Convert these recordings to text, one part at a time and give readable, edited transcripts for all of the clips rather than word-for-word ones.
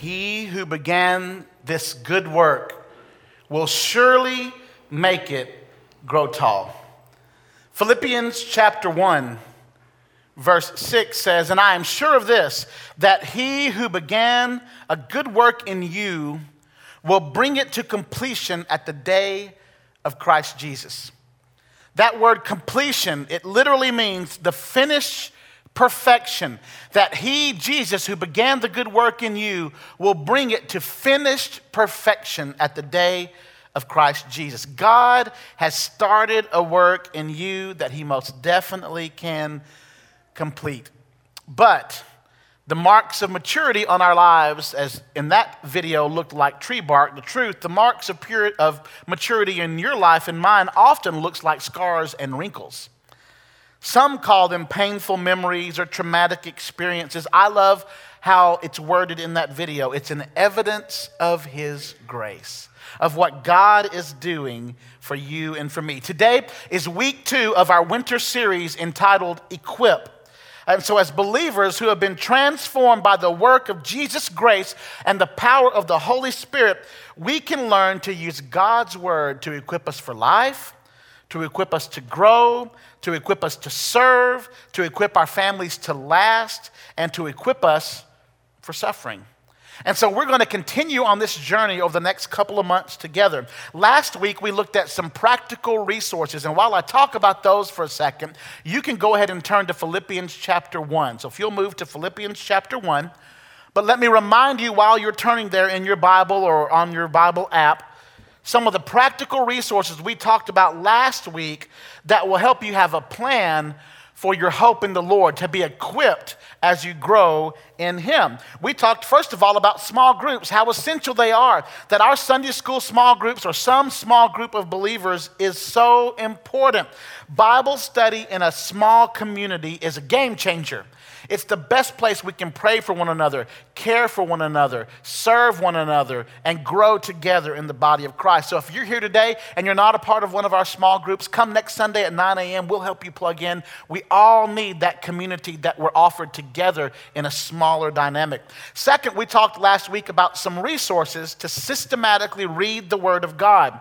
He who began this good work will surely make it grow tall. Philippians chapter 1, verse 6 says, "And I am sure of this, that he who began a good work in you will bring it to completion at the day of Christ Jesus." That word completion, it literally means the finished perfection. That he, Jesus, who began the good work in you, will bring it to finished perfection at the day of Christ Jesus. God has started a work in you that he most definitely can complete. But the marks of maturity on our lives, as in that video looked like tree bark, the truth, the marks of maturity in your life and mine often looks like scars and wrinkles. Some call them painful memories or traumatic experiences. I love how it's worded in that video. It's an evidence of his grace, of what God is doing for you and for me. Today is week 2 of our winter series entitled Equip. And so as believers who have been transformed by the work of Jesus' grace and the power of the Holy Spirit, we can learn to use God's word to equip us for life, to equip us to grow, to equip us to serve, to equip our families to last, and to equip us for suffering. And so we're going to continue on this journey over the next couple of months together. Last week, we looked at some practical resources. And while I talk about those for a second, you can go ahead and turn to Philippians chapter 1. So if you'll move to Philippians chapter 1. But let me remind you while you're turning there in your Bible or on your Bible app, some of the practical resources we talked about last week that will help you have a plan for your hope in the Lord, to be equipped as you grow in him. We talked first of all about small groups, how essential they are, that our Sunday school small groups or some small group of believers is so important. Bible study in a small community is a game changer. It's the best place we can pray for one another, care for one another, serve one another, and grow together in the body of Christ. So if you're here today and you're not a part of one of our small groups, come next Sunday at 9 a.m. We'll help you plug in. We all need that community that we're offered together in a smaller dynamic. Second, we talked last week about some resources to systematically read the Word of God.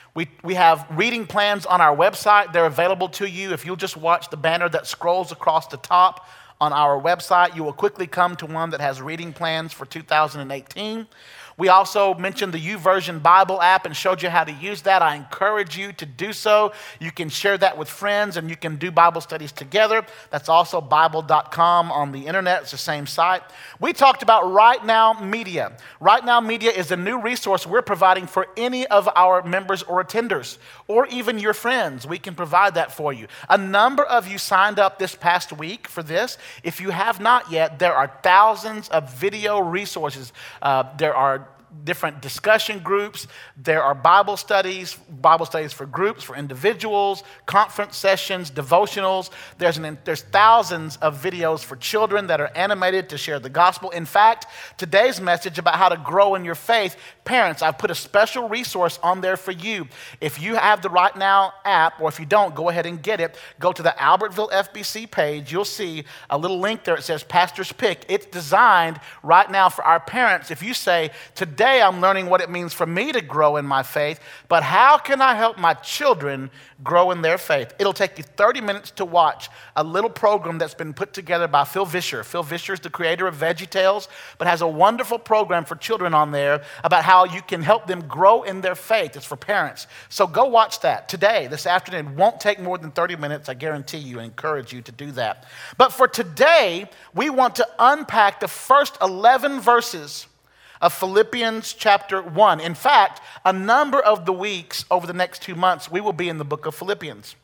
We have reading plans on our website. They're available to you. If you'll just watch the banner that scrolls across the top on our website, you will quickly come to one that has reading plans for 2018. We also mentioned the YouVersion Bible app and showed you how to use that. I encourage you to do so. You can share that with friends and you can do Bible studies together. That's also Bible.com on the internet. It's the same site. We talked about Right Now Media. Right Now Media is a new resource we're providing for any of our members or attenders, or even your friends. We can provide that for you. A number of you signed up this past week for this. If you have not yet, there are thousands of video resources. There are different discussion groups. There are Bible studies for groups, for individuals, conference sessions, devotionals. There's thousands of videos for children that are animated to share the gospel. In fact, today's message about how to grow in your faith, parents, I've put a special resource on there for you. If you have the Right Now app, or if you don't, go ahead and get it. Go to the Albertville FBC page. You'll see a little link there. It says Pastor's Pick. It's designed right now for our parents. If you say, today I'm learning what it means for me to grow in my faith, but how can I help my children grow in their faith? It'll take you 30 minutes to watch a little program that's been put together by Phil Vischer. Phil Vischer is the creator of VeggieTales, but has a wonderful program for children on there about how you can help them grow in their faith. It's for parents. So go watch that today, this afternoon. It won't take more than 30 minutes, I guarantee you, and encourage you to do that. But for today, we want to unpack the first 11 verses of Philippians chapter 1. In fact, a number of the weeks over the next 2 months, we will be in the book of Philippians.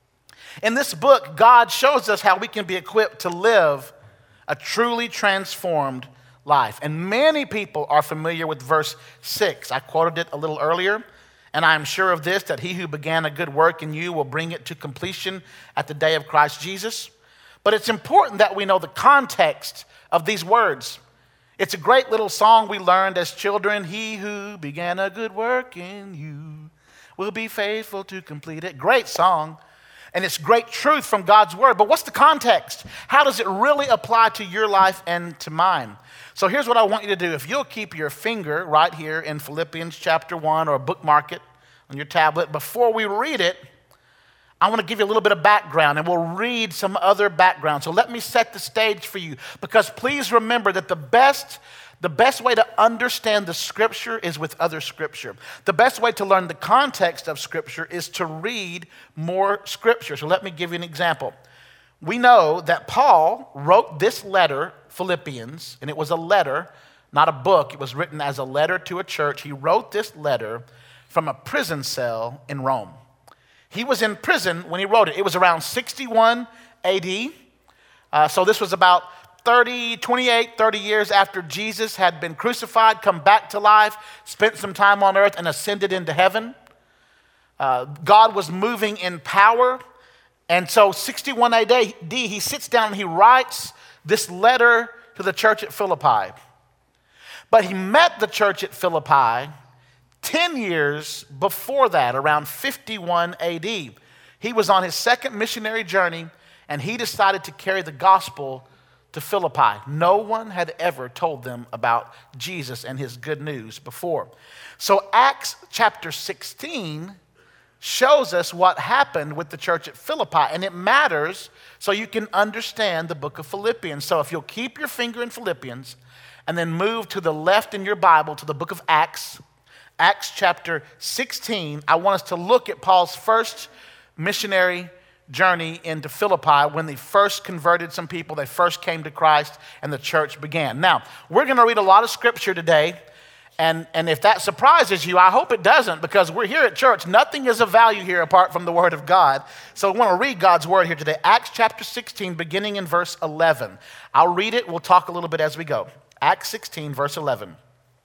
In this book, God shows us how we can be equipped to live a truly transformed life. And many people are familiar with verse 6. I quoted it a little earlier. And I am sure of this, that he who began a good work in you will bring it to completion at the day of Christ Jesus. But it's important that we know the context of these words. It's a great little song we learned as children. He who began a good work in you will be faithful to complete it. Great song. and it's great truth from God's word. But what's the context? How does it really apply to your life and to mine? So here's what I want you to do. If you'll keep your finger right here in Philippians chapter 1 or bookmark it on your tablet, before we read it, I want to give you a little bit of background, and we'll read some other background. So let me set the stage for you, because please remember that the best way to understand the Scripture is with other Scripture. The best way to learn the context of Scripture is to read more Scripture. So let me give you an example. We know that Paul wrote this letter, Philippians, and it was a letter, not a book. It was written as a letter to a church. He wrote this letter from a prison cell in Rome. He was in prison when he wrote it. It was around 61 AD. So this was about 30 years after Jesus had been crucified, come back to life, spent some time on earth, and ascended into heaven. God was moving in power. And so 61 AD, he sits down and he writes this letter to the church at Philippi. But he met the church at Philippi 10 years before that, around 51 AD. He was on his second missionary journey, and he decided to carry the gospel to Philippi. No one had ever told them about Jesus and his good news before. So Acts chapter 16 shows us what happened with the church at Philippi, and it matters so you can understand the book of Philippians. So if you'll keep your finger in Philippians and then move to the left in your Bible to the book of Acts, Acts chapter 16, I want us to look at Paul's first missionary journey into Philippi when they first converted some people, they first came to Christ, and the church began. Now, we're going to read a lot of scripture today, and if that surprises you, I hope it doesn't, because we're here at church. Nothing is of value here apart from the word of God. So I want to read God's word here today. Acts chapter 16, beginning in verse 11. I'll read it. We'll talk a little bit as we go. Acts 16, verse 11.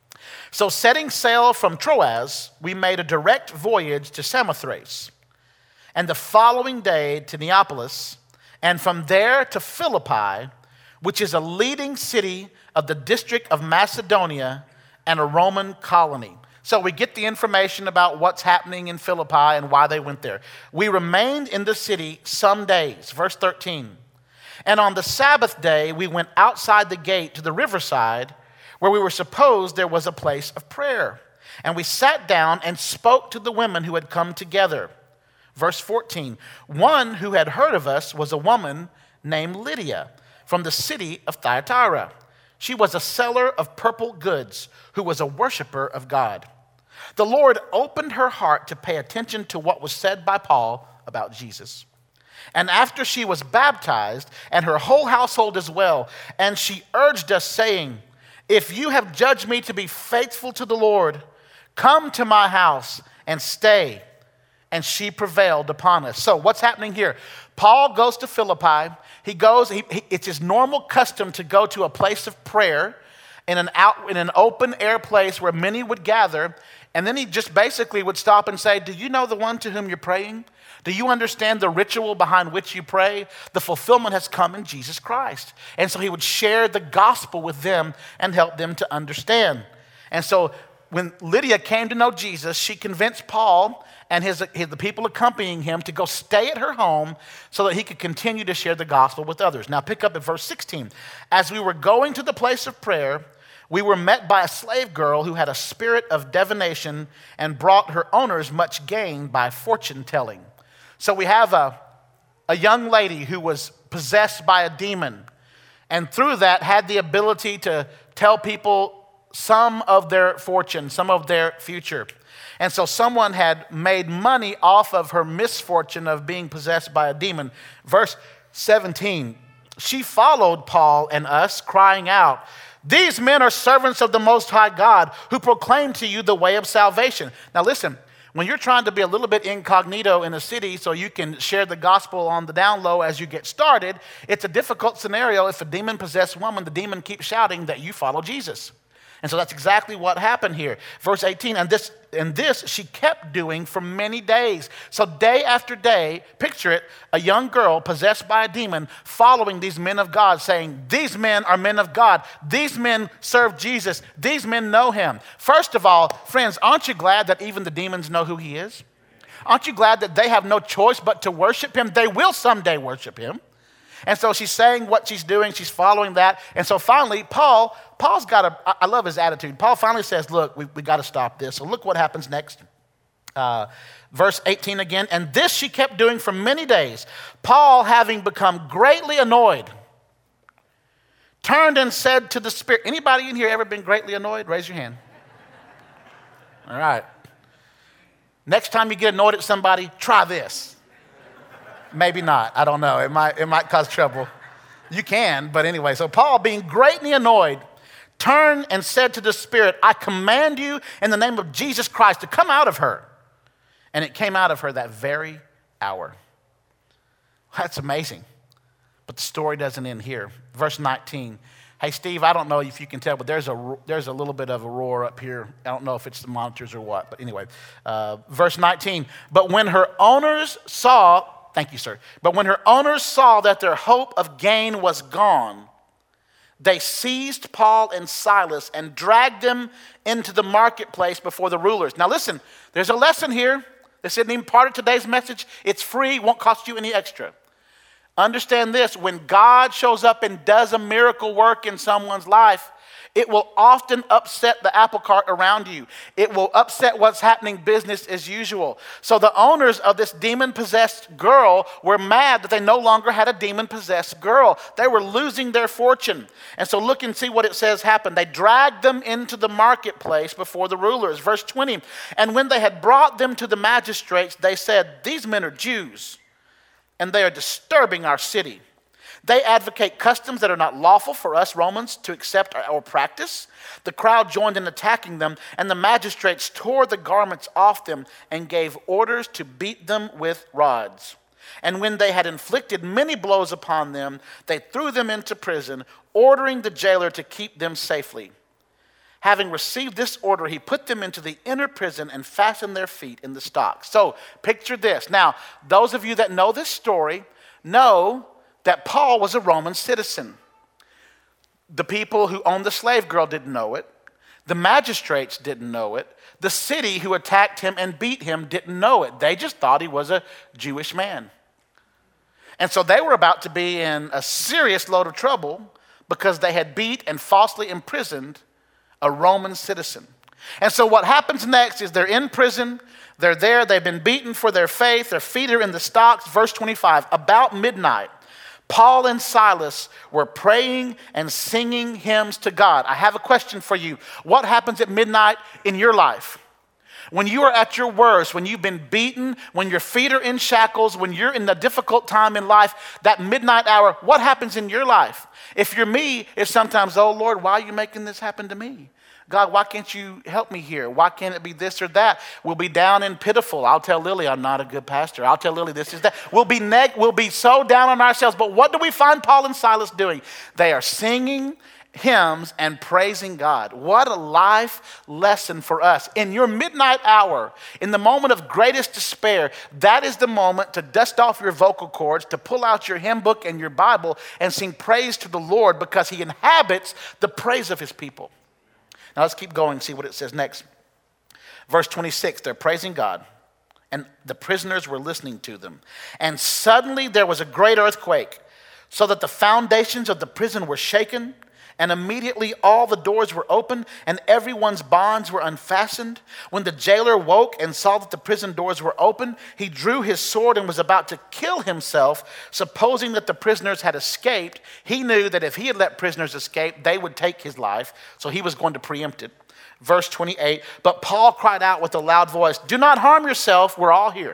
So setting sail from Troas, we made a direct voyage to Samothrace, and the following day to Neapolis, and from there to Philippi, which is a leading city of the district of Macedonia and a Roman colony. So we get the information about what's happening in Philippi and why they went there. We remained in the city some days, verse 13. And on the Sabbath day, we went outside the gate to the riverside, where we were supposed there was a place of prayer. And we sat down and spoke to the women who had come together. Verse 14, one who had heard of us was a woman named Lydia from the city of Thyatira. She was a seller of purple goods who was a worshiper of God. The Lord opened her heart to pay attention to what was said by Paul about Jesus. And after she was baptized, and her whole household as well, and she urged us, saying, if you have judged me to be faithful to the Lord, come to my house and stay. And she prevailed upon us. So what's happening here? Paul goes to Philippi. It's his normal custom to go to a place of prayer in an open air place where many would gather. And then he just basically would stop and say, do you know the one to whom you're praying? Do you understand the ritual behind which you pray? The fulfillment has come in Jesus Christ. And so he would share the gospel with them and help them to understand. And so when Lydia came to know Jesus, she convinced Paul and the people accompanying him to go stay at her home so that he could continue to share the gospel with others. Now pick up at verse 16. As we were going to the place of prayer, we were met by a slave girl who had a spirit of divination and brought her owners much gain by fortune telling. So we have a young lady who was possessed by a demon, and through that had the ability to tell people some of their fortune, some of their future. And so someone had made money off of her misfortune of being possessed by a demon. Verse 17, she followed Paul and us, crying out, these men are servants of the Most High God, who proclaim to you the way of salvation. Now listen, when you're trying to be a little bit incognito in a city so you can share the gospel on the down low as you get started, it's a difficult scenario if a demon-possessed woman, the demon keeps shouting that you follow Jesus. And so that's exactly what happened here. Verse 18, and this she kept doing for many days. So day after day, picture it, a young girl possessed by a demon following these men of God, saying, these men are men of God. These men serve Jesus. These men know him. First of all, friends, aren't you glad that even the demons know who he is? Aren't you glad that they have no choice but to worship him? They will someday worship him. And so she's saying what she's doing. She's following that. And so finally, Paul's I love his attitude. Paul finally says, look, we got to stop this. So look what happens next. Verse 18 again. And this she kept doing for many days. Paul, having become greatly annoyed, turned and said to the Spirit. Anybody in here ever been greatly annoyed? Raise your hand. All right. Next time you get annoyed at somebody, try this. Maybe not. I don't know. It might cause trouble. You can, but anyway. So Paul, being greatly annoyed, turned and said to the Spirit, I command you in the name of Jesus Christ to come out of her. And it came out of her that very hour. That's amazing. But the story doesn't end here. Verse 19. Hey, Steve, I don't know if you can tell, but there's a little bit of a roar up here. I don't know if it's the monitors or what. But anyway, verse 19. But when her owners saw, thank you, sir. But when her owners saw that their hope of gain was gone, they seized Paul and Silas and dragged them into the marketplace before the rulers. Now listen, there's a lesson here. This isn't even part of today's message. It's free, won't cost you any extra. Understand this, when God shows up and does a miracle work in someone's life, it will often upset the apple cart around you. It will upset what's happening business as usual. So the owners of this demon-possessed girl were mad that they no longer had a demon-possessed girl. They were losing their fortune. And so look and see what it says happened. They dragged them into the marketplace before the rulers. Verse 20, and when they had brought them to the magistrates, they said, these men are Jews, and they are disturbing our city. They advocate customs that are not lawful for us Romans to accept or practice. The crowd joined in attacking them, and the magistrates tore the garments off them and gave orders to beat them with rods. And when they had inflicted many blows upon them, they threw them into prison, ordering the jailer to keep them safely. Having received this order, he put them into the inner prison and fastened their feet in the stocks. So picture this. Now, those of you that know this story know that Paul was a Roman citizen. The people who owned the slave girl didn't know it. The magistrates didn't know it. The city who attacked him and beat him didn't know it. They just thought he was a Jewish man. And so they were about to be in a serious load of trouble because they had beat and falsely imprisoned a Roman citizen. And so what happens next is they're in prison. They're there. They've been beaten for their faith. Their feet are in the stocks. Verse 25, about midnight, Paul and Silas were praying and singing hymns to God. I have a question for you. What happens at midnight in your life? When you are at your worst, when you've been beaten, when your feet are in shackles, when you're in a difficult time in life, that midnight hour, what happens in your life? If you're me, it's sometimes, oh Lord, why are you making this happen to me? God, why can't you help me here? Why can't it be this or that? We'll be down and pitiful. I'll tell Lily I'm not a good pastor. I'll tell Lily this is that. We'll be so down on ourselves. But what do we find Paul and Silas doing? They are singing hymns and praising God. What a life lesson for us. In your midnight hour, in the moment of greatest despair, that is the moment to dust off your vocal cords, to pull out your hymn book and your Bible and sing praise to the Lord because he inhabits the praise of his people. Now let's keep going and see what it says next. Verse 26, they're praising God, and the prisoners were listening to them. And suddenly there was a great earthquake, so that the foundations of the prison were shaken, and immediately all the doors were open, and everyone's bonds were unfastened. When the jailer woke and saw that the prison doors were open, he drew his sword and was about to kill himself, supposing that the prisoners had escaped. He knew that if he had let prisoners escape, they would take his life, so he was going to preempt it. Verse 28, but Paul cried out with a loud voice, do not harm yourself, we're all here.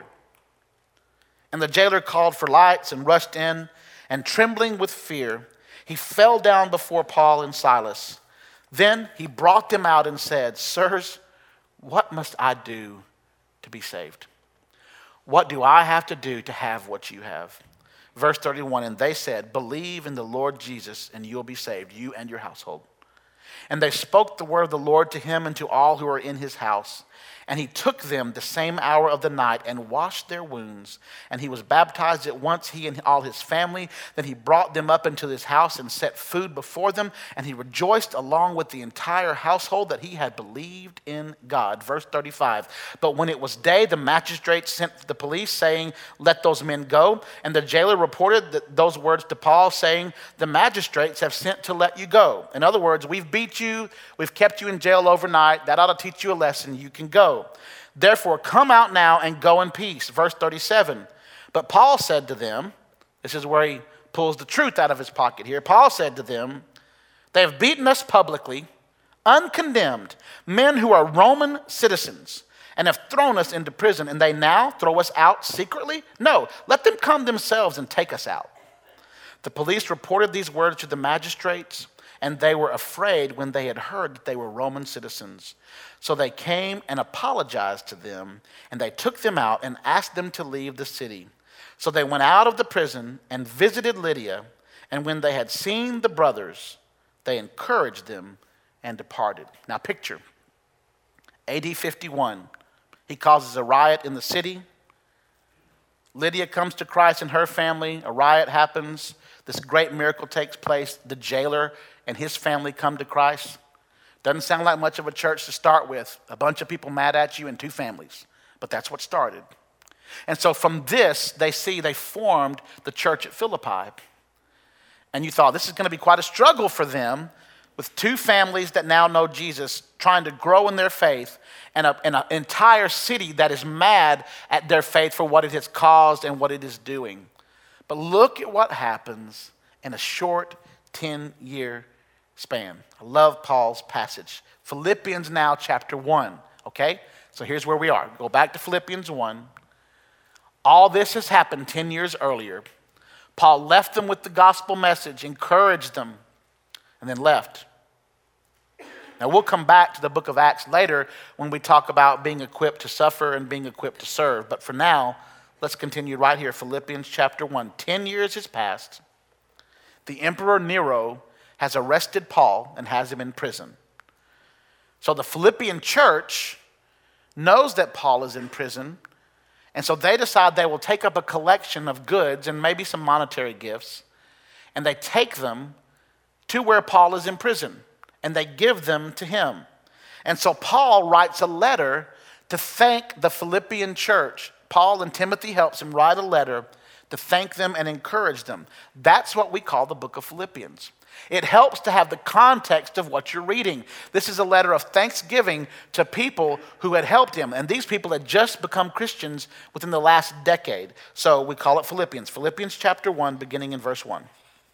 And the jailer called for lights and rushed in, and trembling with fear, he fell down before Paul and Silas. Then he brought them out and said, sirs, what must I do to be saved? What do I have to do to have what you have? Verse 31, and they said, believe in the Lord Jesus and you'll be saved, you and your household. And they spoke the word of the Lord to him and to all who were in his house. And he took them the same hour of the night and washed their wounds. And he was baptized at once, he and all his family. Then he brought them up into his house and set food before them. And he rejoiced along with the entire household that he had believed in God. Verse 35. But when it was day, the magistrates sent the police, saying, "Let those men go." And the jailer reported those words to Paul, saying, "The magistrates have sent to let you go." In other words, we've beat you, we've kept you in jail overnight. That ought to teach you a lesson. You can go. Therefore, come out now and go in peace. Verse 37. But Paul said to them, this is where he pulls the truth out of his pocket here. Paul said to them, "They have beaten us publicly, uncondemned, men who are Roman citizens, and have thrown us into prison, and they now throw us out secretly? No, let them come themselves and take us out." The police reported these words to the magistrates, and they were afraid when they had heard that they were Roman citizens. So they came and apologized to them, and they took them out and asked them to leave the city. So they went out of the prison and visited Lydia, and when they had seen the brothers, they encouraged them and departed. Now picture, AD 51, he causes a riot in the city. Lydia comes to Christ and her family, a riot happens, this great miracle takes place, the jailer and his family come to Christ. Doesn't sound like much of a church to start with. A bunch of people mad at you and two families. But that's what started. And so from this, they formed the church at Philippi. And you thought this is going to be quite a struggle for them with two families that now know Jesus trying to grow in their faith and an entire city that is mad at their faith for what it has caused and what it is doing. But look at what happens in a short 10-year span. I love Paul's passage. Philippians now chapter 1, okay? So here's where we are. Go back to Philippians 1. All this has happened 10 years earlier. Paul left them with the gospel message, encouraged them, and then left. Now we'll come back to the book of Acts later when we talk about being equipped to suffer and being equipped to serve. But for now, let's continue right here. Philippians chapter 1. 10 years has passed. The Emperor Nero has arrested Paul and has him in prison. So the Philippian church knows that Paul is in prison, and so they decide they will take up a collection of goods and maybe some monetary gifts, and they take them to where Paul is in prison, and they give them to him. And so Paul writes a letter to thank the Philippian church. Paul and Timothy helps him write a letter to thank them and encourage them. That's what we call the book of Philippians. It helps to have the context of what you're reading. This is a letter of thanksgiving to people who had helped him. And these people had just become Christians within the last decade. So we call it Philippians. Philippians chapter 1, beginning in verse 1.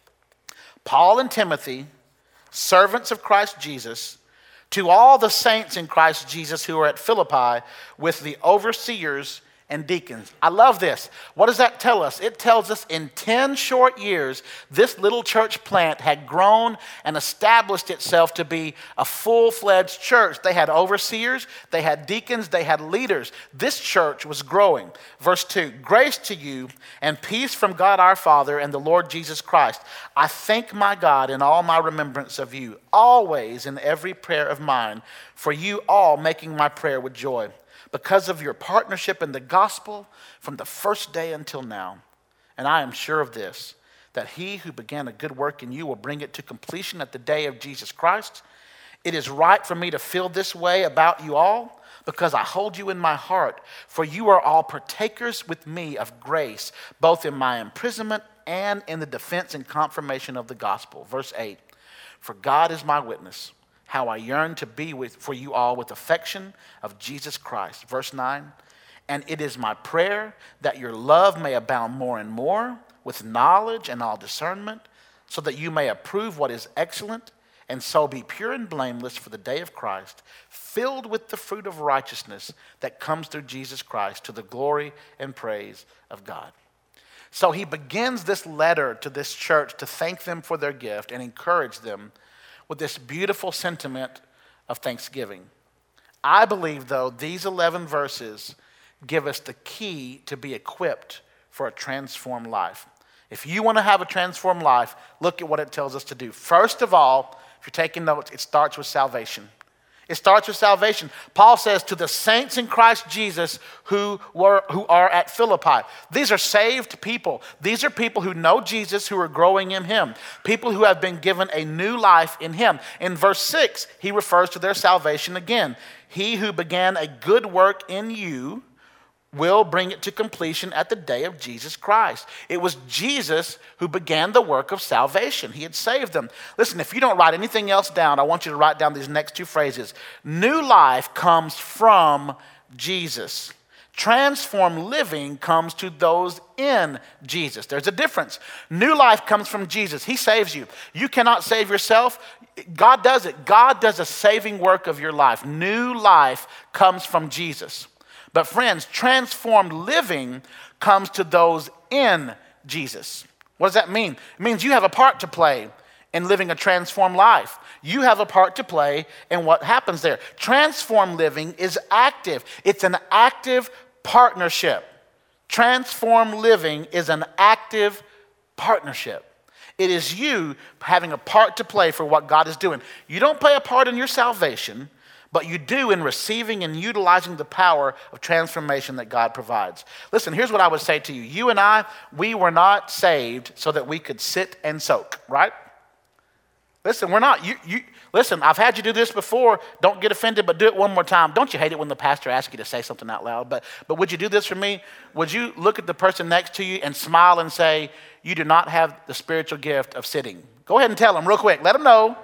Paul and Timothy, servants of Christ Jesus, to all the saints in Christ Jesus who are at Philippi with the overseers and deacons. I love this. What does that tell us? It tells us in 10 short years, this little church plant had grown and established itself to be a full-fledged church. They had overseers, they had deacons, they had leaders. This church was growing. Verse 2, grace to you and peace from God our Father and the Lord Jesus Christ. I thank my God in all my remembrance of you, always in every prayer of mine, for you all making my prayer with joy, because of your partnership in the gospel from the first day until now. And I am sure of this, that he who began a good work in you will bring it to completion at the day of Jesus Christ. It is right for me to feel this way about you all, because I hold you in my heart, for you are all partakers with me of grace, both in my imprisonment and in the defense and confirmation of the gospel. Verse 8, for God is my witness, how I yearn to be for you all with affection of Jesus Christ. Verse 9, and it is my prayer that your love may abound more and more with knowledge and all discernment, so that you may approve what is excellent, and so be pure and blameless for the day of Christ, filled with the fruit of righteousness that comes through Jesus Christ, to the glory and praise of God. So he begins this letter to this church to thank them for their gift and encourage them with this beautiful sentiment of thanksgiving. I believe, though, these 11 verses give us the key to be equipped for a transformed life. If you want to have a transformed life, look at what it tells us to do. First of all, if you're taking notes, it starts with salvation. It starts with salvation. Paul says to the saints in Christ Jesus who are at Philippi. These are saved people. These are people who know Jesus, who are growing in him. People who have been given a new life in him. In verse 6, he refers to their salvation again. He who began a good work in you will bring it to completion at the day of Jesus Christ. It was Jesus who began the work of salvation. He had saved them. Listen, if you don't write anything else down, I want you to write down these next two phrases. New life comes from Jesus. Transformed living comes to those in Jesus. There's a difference. New life comes from Jesus. He saves you. You cannot save yourself. God does it. God does a saving work of your life. New life comes from Jesus. But friends, transformed living comes to those in Jesus. What does that mean? It means you have a part to play in living a transformed life. You have a part to play in what happens there. Transformed living is active. It's an active partnership. Transformed living is an active partnership. It is you having a part to play for what God is doing. You don't play a part in your salvation, but you do in receiving and utilizing the power of transformation that God provides. Listen, here's what I would say to you. You and I, we were not saved so that we could sit and soak, right? Listen, we're not. Listen, I've had you do this before. Don't get offended, but do it one more time. Don't you hate it when the pastor asks you to say something out loud? But would you do this for me? Would you look at the person next to you and smile and say, you do not have the spiritual gift of sitting? Go ahead and tell them real quick. Let them know.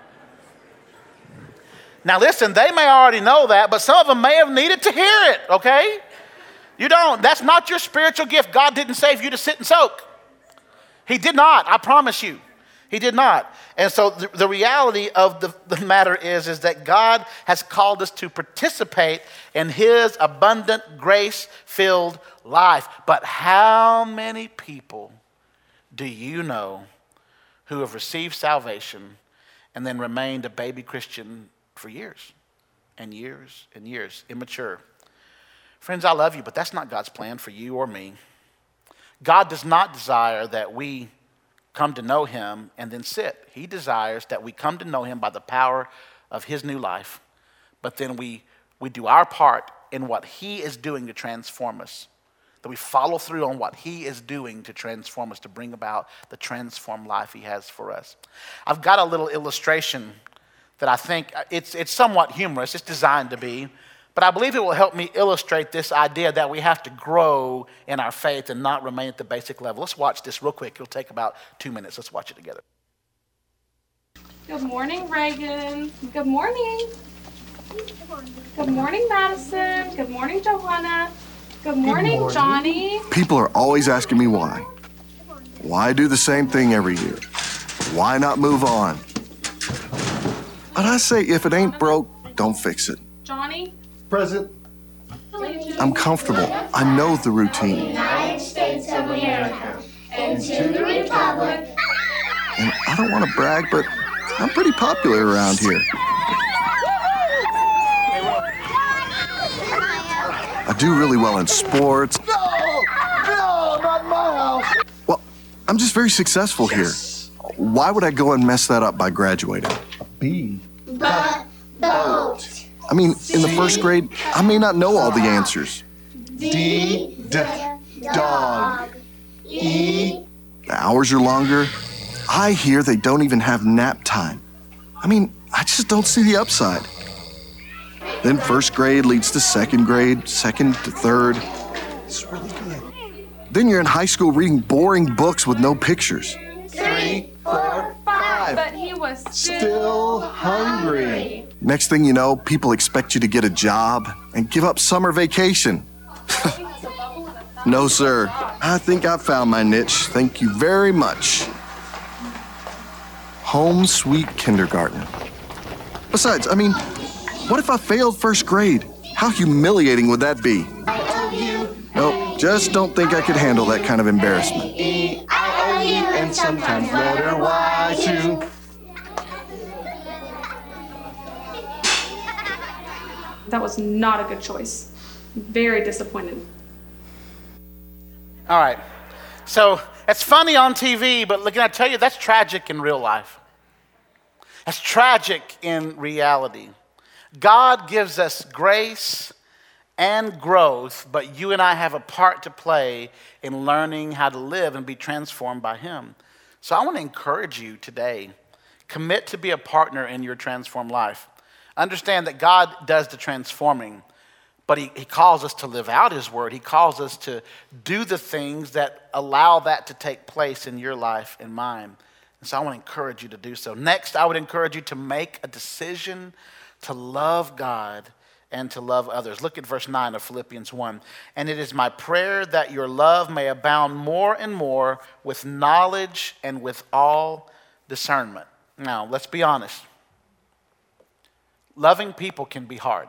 Now listen, they may already know that, but some of them may have needed to hear it, okay? You don't. That's not your spiritual gift. God didn't save you to sit and soak. He did not, I promise you. He did not. And so the reality of the matter is that God has called us to participate in his abundant, grace-filled life. But how many people do you know who have received salvation and then remained a baby Christian for years and years and years, immature? Friends, I love you, but that's not God's plan for you or me. God does not desire that we come to know him and then sit. He desires that we come to know him by the power of his new life, but then we do our part in what he is doing to transform us, that we follow through on what he is doing to transform us, to bring about the transformed life he has for us. I've got a little illustration that I think it's somewhat humorous. It's designed to be, but I believe it will help me illustrate this idea that we have to grow in our faith and not remain at the basic level. Let's watch this real quick. It'll take about 2 minutes. Let's watch it together. Good morning, Reagan. Good morning. Good morning, Madison. Good morning, Johanna. Good morning, Johnny. People are always asking me why. Why do the same thing every year? Why not move on? But I say, if it ain't broke, don't fix it. Johnny? Present. I'm comfortable. I know the routine. United States of America, and to the republic. And I don't want to brag, but I'm pretty popular around here. I do really well in sports. No, not my house. Well, I'm just very successful here. Why would I go and mess that up by graduating? B. But boat. I mean, in the first grade, I may not know all the answers. D. Dog. E. The hours are longer. I hear they don't even have nap time. I mean, I just don't see the upside. Then first grade leads to second grade, second to third. It's really good. Then you're in high school reading boring books with no pictures. 3, 4, 5. But he was Still hungry. Next thing you know, people expect you to get a job and give up summer vacation. No, sir. I think I found my niche. Thank you very much. Home sweet kindergarten. Besides, I mean, what if I failed first grade? How humiliating would that be? Nope, just don't think I could handle that kind of embarrassment. E. And sometimes letter Y too. That was not a good choice. Very disappointed. All right. So it's funny on TV, but look, I tell you, that's tragic in real life. That's tragic in reality. God gives us grace and growth, but you and I have a part to play in learning how to live and be transformed by Him. So I want to encourage you today, commit to be a partner in your transformed life. Understand that God does the transforming, but he calls us to live out His word. He calls us to do the things that allow that to take place in your life and mine. And so I want to encourage you to do so. Next, I would encourage you to make a decision to love God and to love others. Look at verse 9 of Philippians 1. And it is my prayer that your love may abound more and more with knowledge and with all discernment. Now, let's be honest. Loving people can be hard.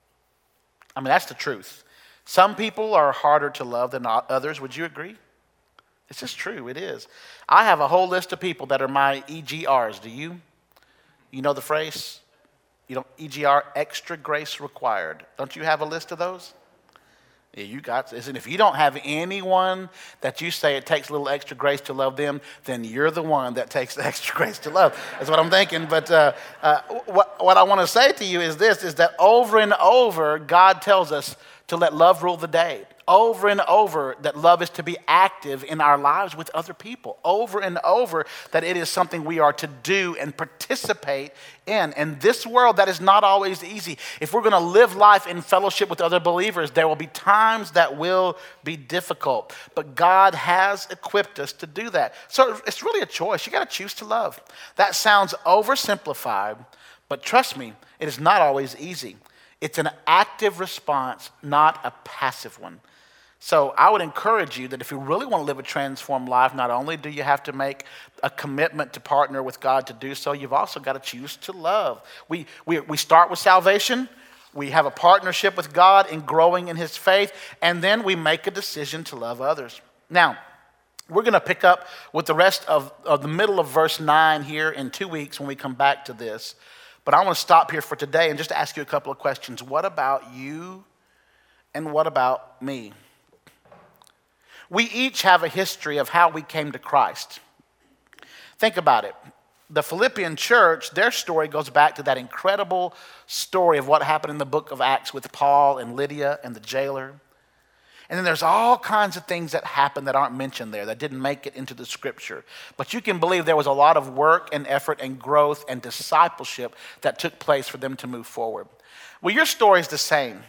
I mean, that's the truth. Some people are harder to love than others. Would you agree? It's just true. It is. I have a whole list of people that are my EGRs. Do you? You know the phrase? You know, EGR, extra grace required. Don't you have a list of those? Yeah, you got this. And if you don't have anyone that you say it takes a little extra grace to love them, then you're the one that takes the extra grace to love. That's what I'm thinking. But what I want to say to you is this, is that over and over, God tells us to let love rule the day. Over and over, that love is to be active in our lives with other people. Over and over, that it is something we are to do and participate in. And this world, that is not always easy. If we're going to live life in fellowship with other believers, there will be times that will be difficult. But God has equipped us to do that. So it's really a choice. You got to choose to love. That sounds oversimplified, but trust me, it is not always easy. It's an active response, not a passive one. So I would encourage you that if you really want to live a transformed life, not only do you have to make a commitment to partner with God to do so, you've also got to choose to love. We start with salvation. We have a partnership with God in growing in His faith, and then we make a decision to love others. Now, we're going to pick up with the rest of the middle of verse 9 here in 2 weeks when we come back to this. But I want to stop here for today and just ask you a couple of questions. What about you and what about me? We each have a history of how we came to Christ. Think about it. The Philippian church, their story goes back to that incredible story of what happened in the book of Acts with Paul and Lydia and the jailer. And then there's all kinds of things that happened that aren't mentioned there, that didn't make it into the scripture. But you can believe there was a lot of work and effort and growth and discipleship that took place for them to move forward. Well, your story is the same.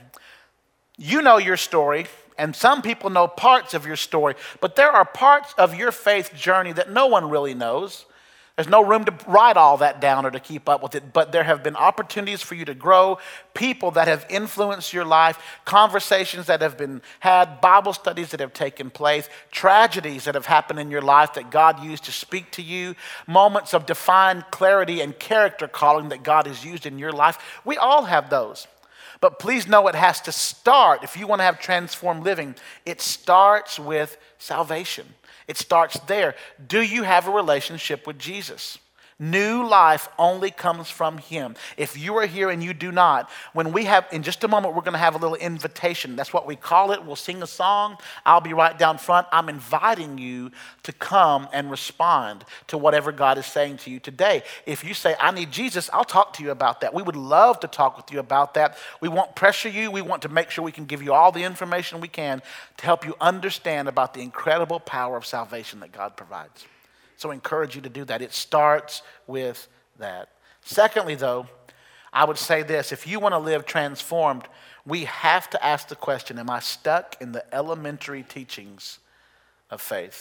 You know your story, and some people know parts of your story, but there are parts of your faith journey that no one really knows. There's no room to write all that down or to keep up with it, but there have been opportunities for you to grow, people that have influenced your life, conversations that have been had, Bible studies that have taken place, tragedies that have happened in your life that God used to speak to you, moments of defined clarity and character calling that God has used in your life. We all have those. But please know it has to start, if you want to have transformed living, it starts with salvation. It starts there. Do you have a relationship with Jesus? New life only comes from Him. If you are here and you do not, when we have, in just a moment, we're going to have a little invitation. That's what we call it. We'll sing a song. I'll be right down front. I'm inviting you to come and respond to whatever God is saying to you today. If you say, I need Jesus, I'll talk to you about that. We would love to talk with you about that. We won't pressure you. We want to make sure we can give you all the information we can to help you understand about the incredible power of salvation that God provides. So I encourage you to do that. It starts with that. Secondly, though, I would say this. If you want to live transformed, we have to ask the question, am I stuck in the elementary teachings of faith?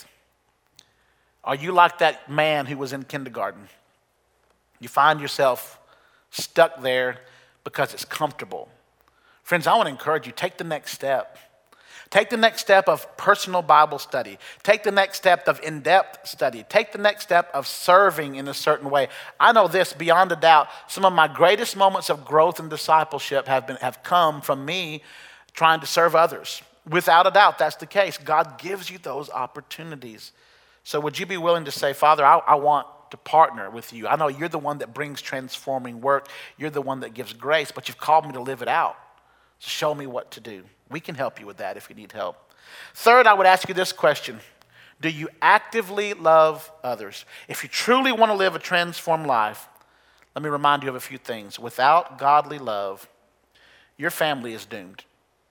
Are you like that man who was in kindergarten? You find yourself stuck there because it's comfortable. Friends, I want to encourage you, take the next step. Take the next step of personal Bible study. Take the next step of in-depth study. Take the next step of serving in a certain way. I know this beyond a doubt. Some of my greatest moments of growth and discipleship have come from me trying to serve others. Without a doubt, that's the case. God gives you those opportunities. So would you be willing to say, Father, I want to partner with you. I know you're the one that brings transforming work. You're the one that gives grace, but you've called me to live it out. So show me what to do. We can help you with that if you need help. Third, I would ask you this question. Do you actively love others? If you truly want to live a transformed life, let me remind you of a few things. Without godly love, your family is doomed.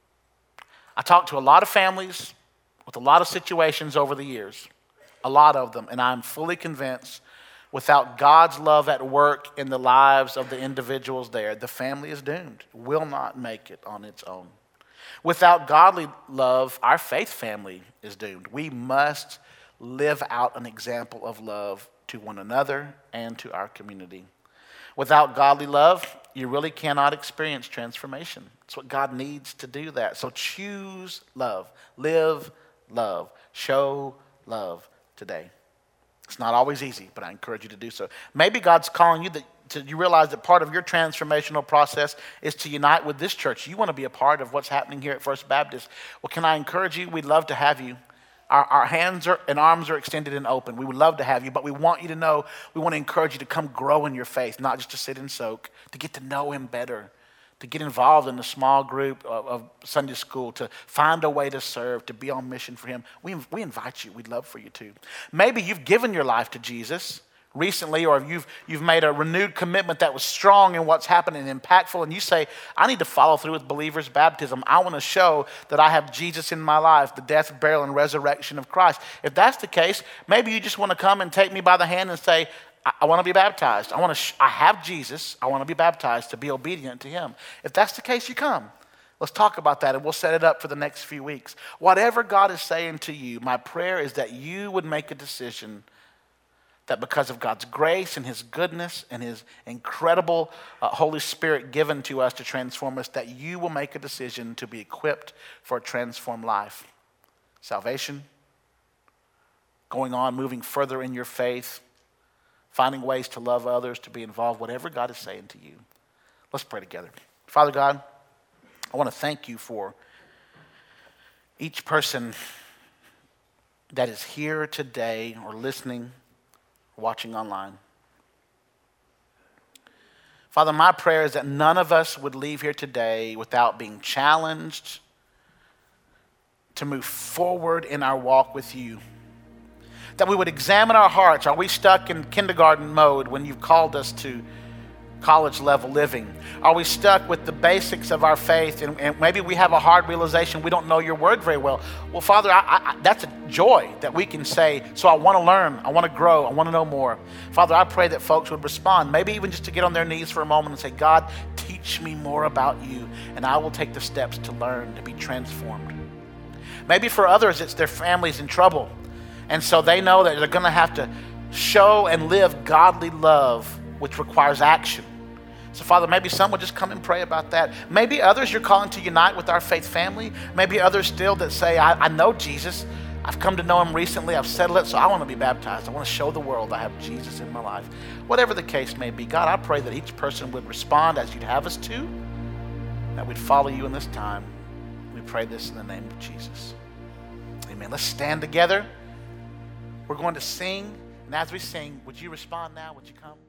I talked to a lot of families with a lot of situations over the years, a lot of them, and I'm fully convinced without God's love at work in the lives of the individuals there, the family is doomed, will not make it on its own. Without godly love, our faith family is doomed. We must live out an example of love to one another and to our community. Without godly love, you really cannot experience transformation. It's what God needs to do that. So choose love, live love, show love today. It's not always easy, but I encourage you to do so. Maybe God's calling you you realize that part of your transformational process is to unite with this church. You want to be a part of what's happening here at First Baptist. Well, can I encourage you? We'd love to have you. Our hands and arms are extended and open. We would love to have you, but we want you to know, we want to encourage you to come grow in your faith, not just to sit and soak, to get to know him better, to get involved in a small group of Sunday school, to find a way to serve, to be on mission for him. We invite you. We'd love for you to. Maybe you've given your life to Jesus recently, or you've made a renewed commitment that was strong in what's happening and impactful, and you say, I need to follow through with believer's baptism. I want to show that I have Jesus in my life, the death, burial, and resurrection of Christ. If that's the case, maybe you just want to come and take me by the hand and say, I want to be baptized. I have Jesus. I want to be baptized to be obedient to him. If that's the case, you come. Let's talk about that, and we'll set it up for the next few weeks. Whatever God is saying to you, my prayer is that you would make a decision that because of God's grace and his goodness and his incredible Holy Spirit given to us to transform us, that you will make a decision to be equipped for a transformed life. Salvation, going on, moving further in your faith, finding ways to love others, to be involved, whatever God is saying to you. Let's pray together. Father God, I want to thank you for each person that is here today or listening, watching online. Father, my prayer is that none of us would leave here today without being challenged to move forward in our walk with you. That we would examine our hearts. Are we stuck in kindergarten mode when you've called us to college level living? Are we stuck with the basics of our faith and maybe we have a hard realization we don't know your word very well? Well, Father, that's a joy that we can say, so I want to learn, I want to grow, I want to know more. Father, I pray that folks would respond, maybe even just to get on their knees for a moment and say, God, teach me more about you, and I will take the steps to learn, to be transformed. Maybe for others, it's their families in trouble, and so they know that they're going to have to show and live godly love, which requires action. So, Father, maybe some will just come and pray about that. Maybe others you're calling to unite with our faith family. Maybe others still that say, I know Jesus. I've come to know him recently. I've settled it, so I want to be baptized. I want to show the world I have Jesus in my life. Whatever the case may be, God, I pray that each person would respond as you'd have us to, that we'd follow you in this time. We pray this in the name of Jesus. Amen. Let's stand together. We're going to sing, and as we sing, would you respond now? Would you come?